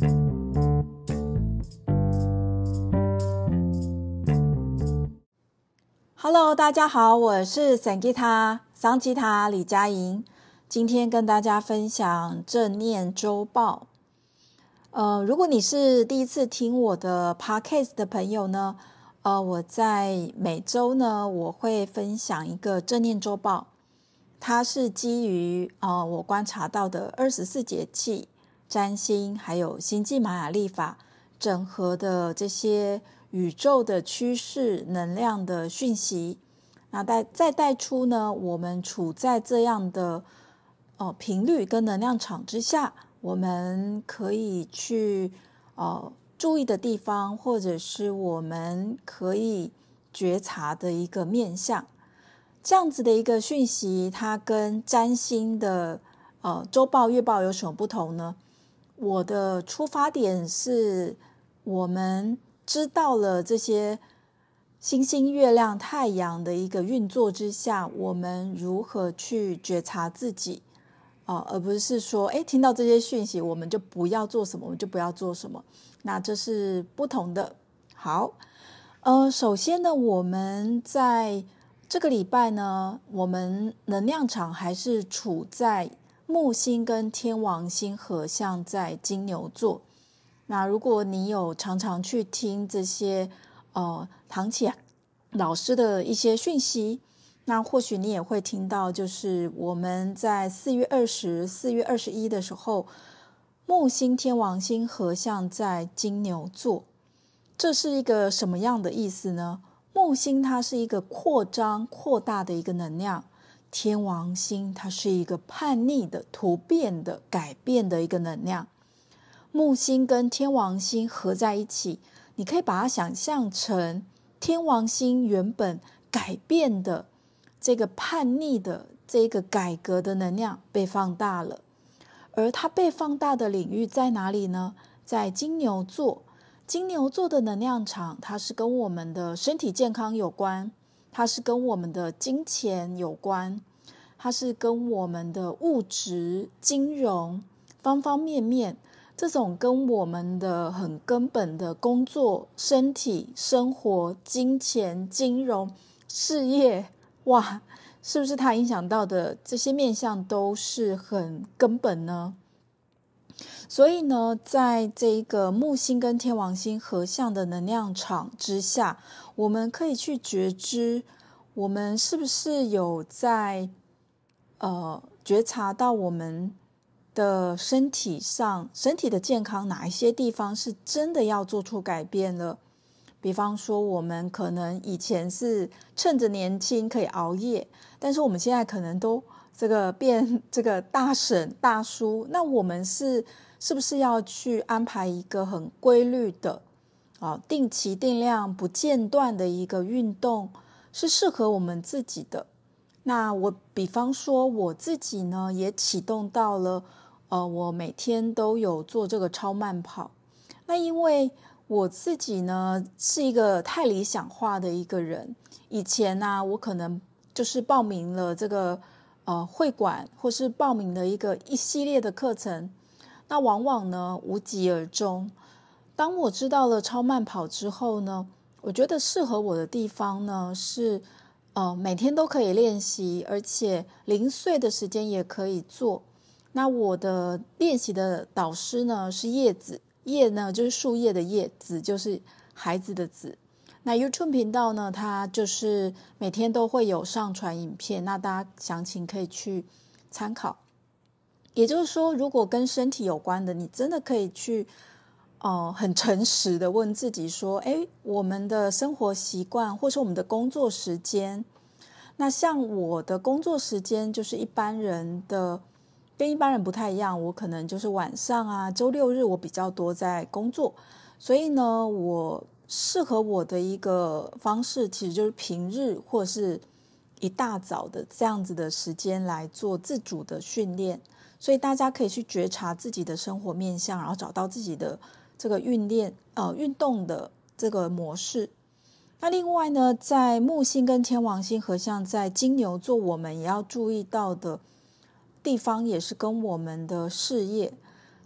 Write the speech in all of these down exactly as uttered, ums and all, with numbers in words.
Hello， 大家好，我是桑吉他桑吉他李佳莹，今天跟大家分享正念周报。呃，如果你是第一次听我的 podcast 的朋友呢，呃，我在每周呢，我会分享一个正念周报，它是基于呃我观察到的二十四节气、占星还有星际玛雅历法整合的这些宇宙的趋势能量的讯息，那带再带出呢，我们处在这样的呃频率跟能量场之下，我们可以去呃注意的地方，或者是我们可以觉察的一个面向。这样子的一个讯息，它跟占星的呃周报、月报有什么不同呢？我的出发点是，我们知道了这些星星、月亮、太阳的一个运作之下，我们如何去觉察自己，呃、而不是说，哎，听到这些讯息，我们就不要做什么，我们就不要做什么。那这是不同的。好，呃，首先呢，我们在这个礼拜呢，我们能量场还是处在木星跟天王星合相在金牛座。那如果你有常常去听这些呃唐启老师的一些讯息，那或许你也会听到，就是我们在四月二十、四月二十一的时候，木星天王星合相在金牛座。这是一个什么样的意思呢？木星它是一个扩张、扩大的一个能量，天王星它是一个叛逆的、突变的、改变的一个能量。木星跟天王星合在一起，你可以把它想象成天王星原本改变的这个叛逆的这个改革的能量被放大了，而它被放大的领域在哪里呢？在金牛座。金牛座的能量场，它是跟我们的身体健康有关，它是跟我们的金钱有关，它是跟我们的物质、金融方方面面，这种跟我们的很根本的工作、身体、生活、金钱、金融、事业，哇，是不是它影响到的这些面向都是很根本呢？所以呢，在这个木星跟天王星合相的能量场之下，我们可以去觉知，我们是不是有在呃觉察到我们的身体上，身体的健康哪一些地方是真的要做出改变了。比方说，我们可能以前是趁着年轻可以熬夜，但是我们现在可能都这个变这个大婶大叔，那我们是是不是要去安排一个很规律的啊，定期定量不间断的一个运动，是适合我们自己的？那我比方说我自己呢，也启动到了，呃，我每天都有做这个超慢跑。那因为我自己呢是一个太理想化的一个人，以前呢、啊、我可能就是报名了这个呃会馆，或是报名了一个一系列的课程，那往往呢无疾而终。当我知道了超慢跑之后呢，我觉得适合我的地方呢是呃每天都可以练习，而且零碎的时间也可以做。那我的练习的导师呢是叶子，叶呢就是树叶的叶，子就是孩子的子。那 YouTube 频道呢，它就是每天都会有上传影片，那大家详情可以去参考。也就是说，如果跟身体有关的，你真的可以去呃很诚实的问自己说，诶，我们的生活习惯或是我们的工作时间，那像我的工作时间就是一般人的跟一般人不太一样，我可能就是晚上啊，周六日我比较多在工作，所以呢，我适合我的一个方式其实就是平日或是一大早的这样子的时间来做自主的训练。所以大家可以去觉察自己的生活面向，然后找到自己的这个运练呃运动的这个模式。那另外呢，在木星跟天王星合相在金牛座，我们也要注意到的地方也是跟我们的事业。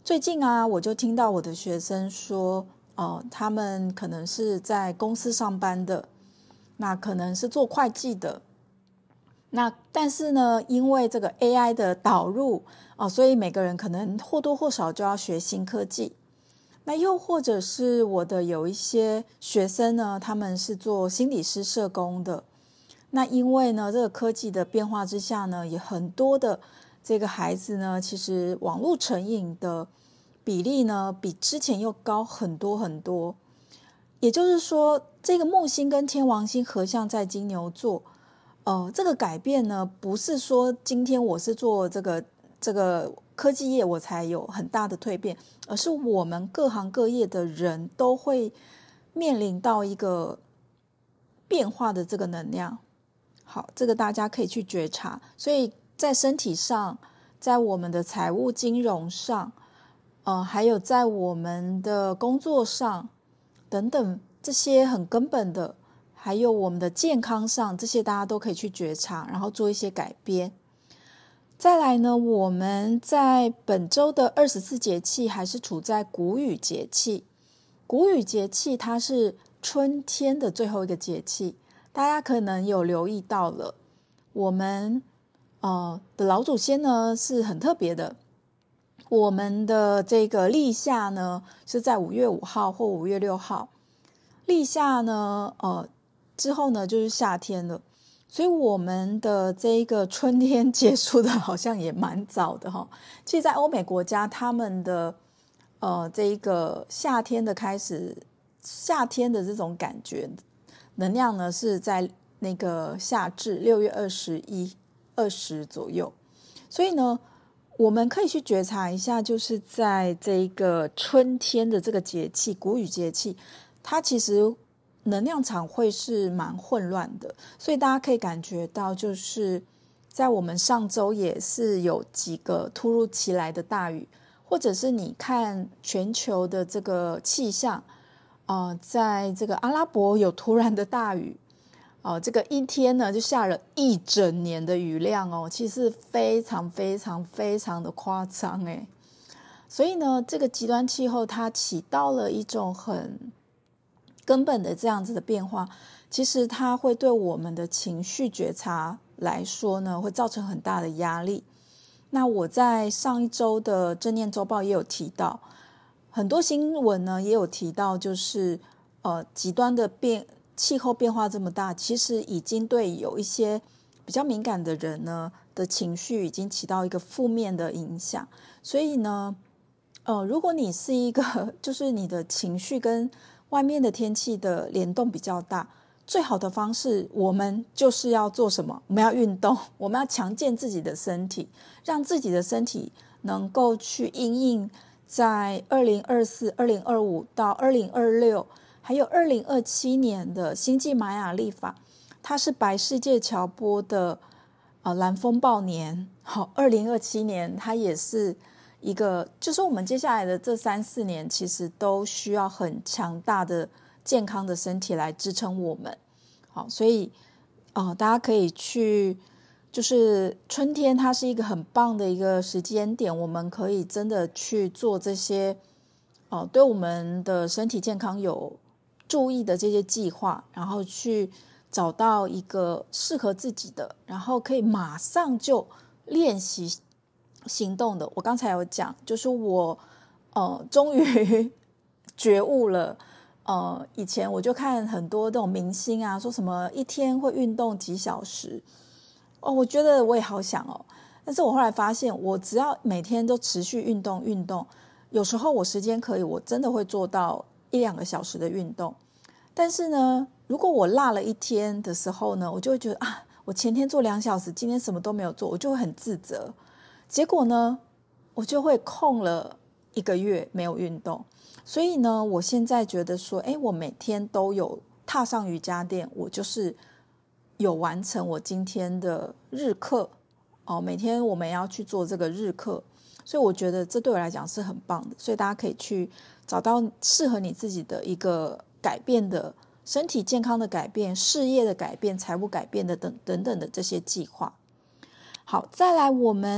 最近啊，我就听到我的学生说，呃，他们可能是在公司上班的，那可能是做会计的，那但是呢，因为这个 A I 的导入哦，所以每个人可能或多或少就要学新科技。那又或者是我的有一些学生呢，他们是做心理师社工的。那因为呢，这个科技的变化之下呢，也很多的这个孩子呢，其实网络成瘾的比例呢，比之前又高很多很多。也就是说，这个木星跟天王星合相在金牛座，呃，这个改变呢，不是说今天我是做这个这个科技业我才有很大的蜕变，而是我们各行各业的人都会面临到一个变化的这个能量。好，这个大家可以去觉察。所以在身体上，在我们的财务金融上，呃，还有在我们的工作上等等，这些很根本的，还有我们的健康上，这些大家都可以去觉察，然后做一些改变。再来呢，我们在本周的二十四节气还是处在谷雨节气。谷雨节气它是春天的最后一个节气，大家可能有留意到了，我们呃的老祖先呢是很特别的。我们的这个立夏呢是在五月五号或五月六号，立夏呢呃之后呢就是夏天了。所以我们的这个春天结束的好像也蛮早的哈。其实在欧美国家，他们的呃这个夏天的开始，夏天的这种感觉能量呢是在那个夏至六月二十一、二十左右。所以呢，我们可以去觉察一下，就是在这个春天的这个节气，谷雨节气，它其实能量场会是蛮混乱的，所以大家可以感觉到，就是在我们上周也是有几个突如其来的大雨，或者是你看全球的这个气象，呃，在这个阿拉伯有突然的大雨，哦，这个一天呢就下了一整年的雨量哦，其实非常非常非常的夸张诶。所以呢，这个极端气候它起到了一种很根本的这样子的变化，其实它会对我们的情绪觉察来说呢，会造成很大的压力。那我在上一周的正念周报也有提到，很多新闻呢也有提到，就是呃极端的变气候变化这么大，其实已经对有一些比较敏感的人呢的情绪已经起到一个负面的影响。所以呢，呃，如果你是一个就是你的情绪跟外面的天气的联动比较大，最好的方式我们就是要做什么？我们要运动，我们要强健自己的身体，让自己的身体能够去因应在二零二四、二零二五到二零二六还有二零二七年的星际玛雅历法，它是白世界乔波的呃蓝风暴年。好，二零二七年它也是一个，就是我们接下来的这三四年，其实都需要很强大的健康的身体来支撑我们。好，所以呃，大家可以去，就是春天它是一个很棒的一个时间点，我们可以真的去做这些呃对我们的身体健康有注意的这些计划，然后去找到一个适合自己的，然后可以马上就练习行动的。我刚才有讲，就是我呃终于觉悟了。呃，以前我就看很多这种明星啊，说什么一天会运动几小时，哦，我觉得我也好想哦。但是我后来发现，我只要每天都持续运动运动，有时候我时间可以，我真的会做到一两个小时的运动。但是呢，如果我落了一天的时候呢，我就会觉得啊，我前天做两小时，今天什么都没有做，我就会很自责。结果呢，我就会空了一个月没有运动。所以呢，我现在觉得说，哎，我每天都有踏上瑜伽垫，我就是有完成我今天的日课哦。每天我们要去做这个日课，所以我觉得这对我来讲是很棒的。所以大家可以去找到适合你自己的一个改变的身体健康的改变、事业的改变、财务改变的等等等的这些计划。好，再来我们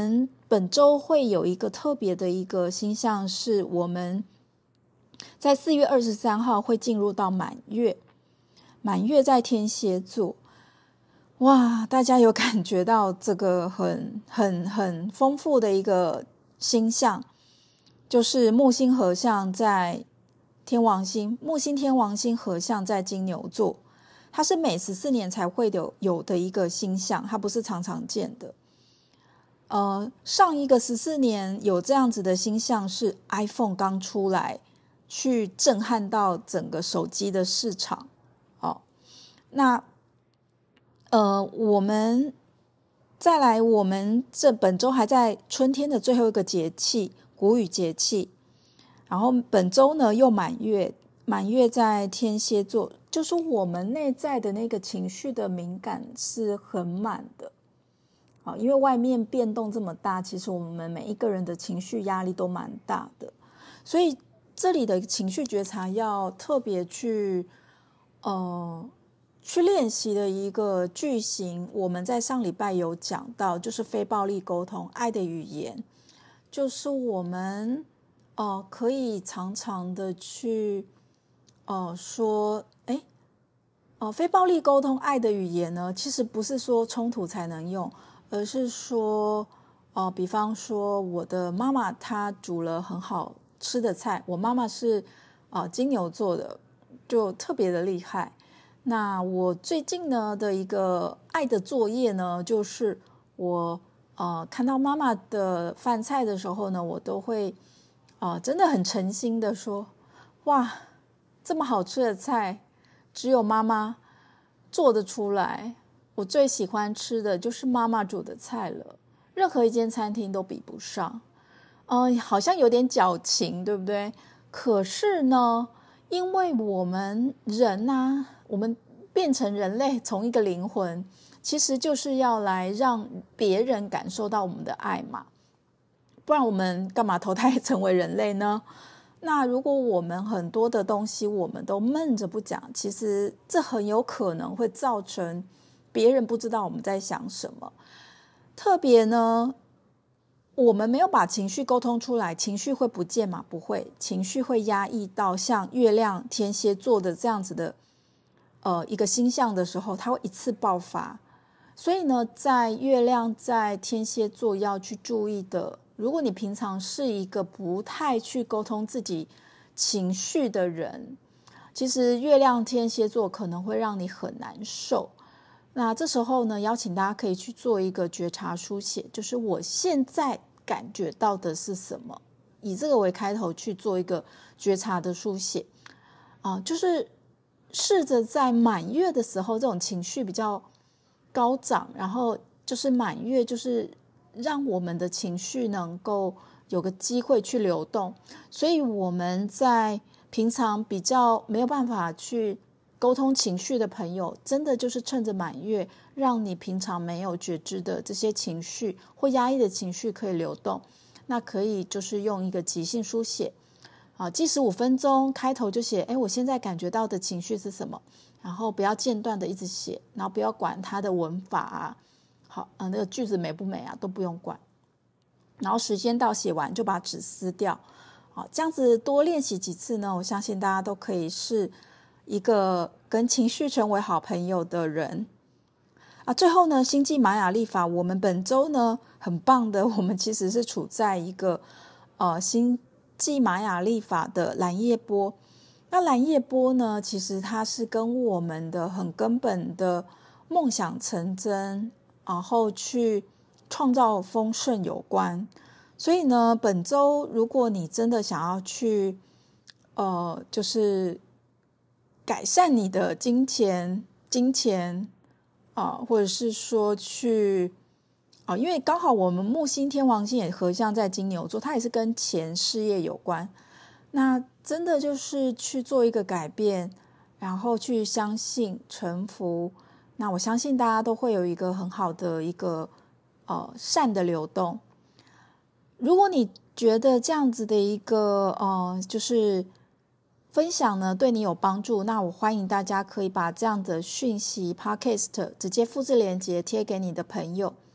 本周会有一个特别的一个星象，是我们在四月二十三号会进入到满月，满月在天蝎座。哇，大家有感觉到这个很很很丰富的一个星象，就是木星合相在天王星，木星天王星合相在金牛座，它是每十四年才会有有的一个星象，它不是常常见的。呃，上一个十四年有这样子的星象是 iPhone 刚出来，去震撼到整个手机的市场。哦，那呃，我们再来，我们这本周还在春天的最后一个节气谷雨节气，然后本周呢又满月，满月在天蝎座，就是我们内在的那个情绪的敏感是很满的。好，因为外面变动这么大，其实我们每一个人的情绪压力都蛮大的，所以这里的情绪觉察要特别去呃去练习的一个句型，我们在上礼拜有讲到，就是非暴力沟通，爱的语言，就是我们呃可以常常的去呃说，哎，呃非暴力沟通，爱的语言呢，其实不是说冲突才能用，而是说，呃，比方说我的妈妈她煮了很好吃的菜，我妈妈是呃金牛座的，就特别的厉害。那我最近呢的一个爱的作业呢，就是我呃看到妈妈的饭菜的时候呢，我都会呃真的很诚心的说，哇，这么好吃的菜，只有妈妈做得出来。我最喜欢吃的就是妈妈煮的菜了，任何一间餐厅都比不上。呃，好像有点矫情，对不对？可是呢，因为我们人啊，我们变成人类，从一个灵魂，其实就是要来让别人感受到我们的爱嘛，不然我们干嘛投胎成为人类呢？那如果我们很多的东西我们都闷着不讲，其实这很有可能会造成别人不知道我们在想什么。特别呢，我们没有把情绪沟通出来，情绪会不见吗？不会，情绪会压抑到像月亮天蝎座的这样子的呃一个星象的时候，它会一次爆发。所以呢，在月亮在天蝎座要去注意的，如果你平常是一个不太去沟通自己情绪的人，其实月亮天蝎座可能会让你很难受。那这时候呢，邀请大家可以去做一个觉察书写，就是我现在感觉到的是什么，以这个为开头去做一个觉察的书写啊、呃，就是试着在满月的时候，这种情绪比较高涨，然后就是满月，就是让我们的情绪能够有个机会去流动。所以我们在平常比较没有办法去沟通情绪的朋友，真的就是趁着满月，让你平常没有觉知的这些情绪或压抑的情绪可以流动。那可以就是用一个即兴书写啊，计时五分钟，开头就写，哎，我现在感觉到的情绪是什么？然后不要间断的一直写，然后不要管它的文法啊，好，呃，那个句子美不美啊，都不用管。然后时间到写完就把纸撕掉，好，这样子多练习几次呢，我相信大家都可以是一个跟情绪成为好朋友的人啊。最后呢，星际玛雅历法，我们本周呢很棒的，我们其实是处在一个呃星际玛雅历法的蓝夜波。那蓝夜波呢，其实它是跟我们的很根本的梦想成真，然后去创造丰盛有关。所以呢，本周如果你真的想要去呃就是改善你的金钱金钱啊、呃，或者是说去啊、呃，因为刚好我们木星天王星也合相在金牛座，它也是跟钱事业有关。那真的就是去做一个改变，然后去相信臣服，那我相信大家都会有一个很好的一个呃善的流动。如果你觉得这样子的一个呃就是分享呢对你有帮助，那我欢迎大家可以把这样的讯息 podcast 直接复制连结贴给你的朋友，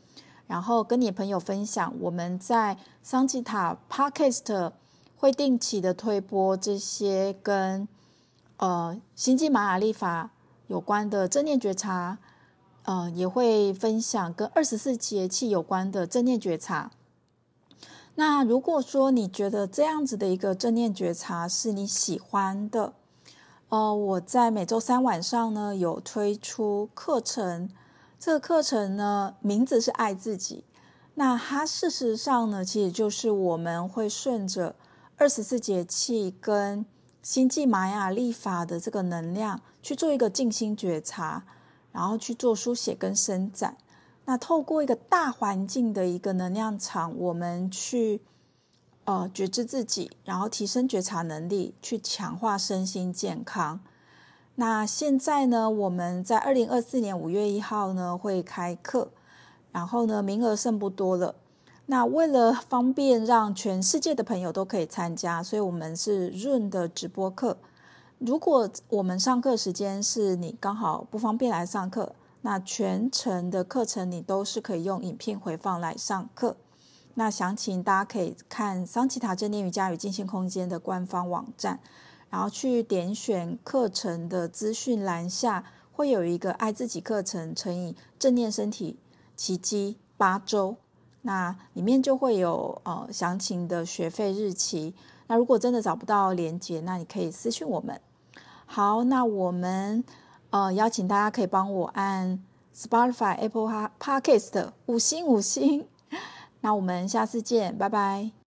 然后跟你朋友分享。我们在桑吉塔 Podcast 会定期的推播这些跟呃星际玛雅历法有关的正念觉察，呃也会分享跟二十四节气有关的正念觉察。那如果说你觉得这样子的一个正念觉察是你喜欢的，呃，我在每周三晚上呢有推出课程，这个课程呢名字是爱自己。那它事实上呢，其实就是我们会顺着二十四节气跟星际玛雅历法的这个能量去做一个静心觉察，然后去做书写跟伸展。那透过一个大环境的一个能量场，我们去呃觉知自己，然后提升觉察能力，去强化身心健康。那现在呢，我们在二零二四年五月一号呢会开课，然后呢名额剩不多了。那为了方便让全世界的朋友都可以参加，所以我们是 Zoom 的直播课。如果我们上课时间是你刚好不方便来上课，那全程的课程你都是可以用影片回放来上课。那详情大家可以看桑吉塔正念瑜伽与静心空间的官方网站，然后去点选课程的资讯栏下，会有一个爱自己课程乘以正念身体奇迹八周，那里面就会有呃详情的学费日期。那如果真的找不到连结，那你可以私讯我们。好，那我们呃，邀请大家可以帮我按 Spotify、Apple Podcast 五星五星。那我们下次见，拜拜。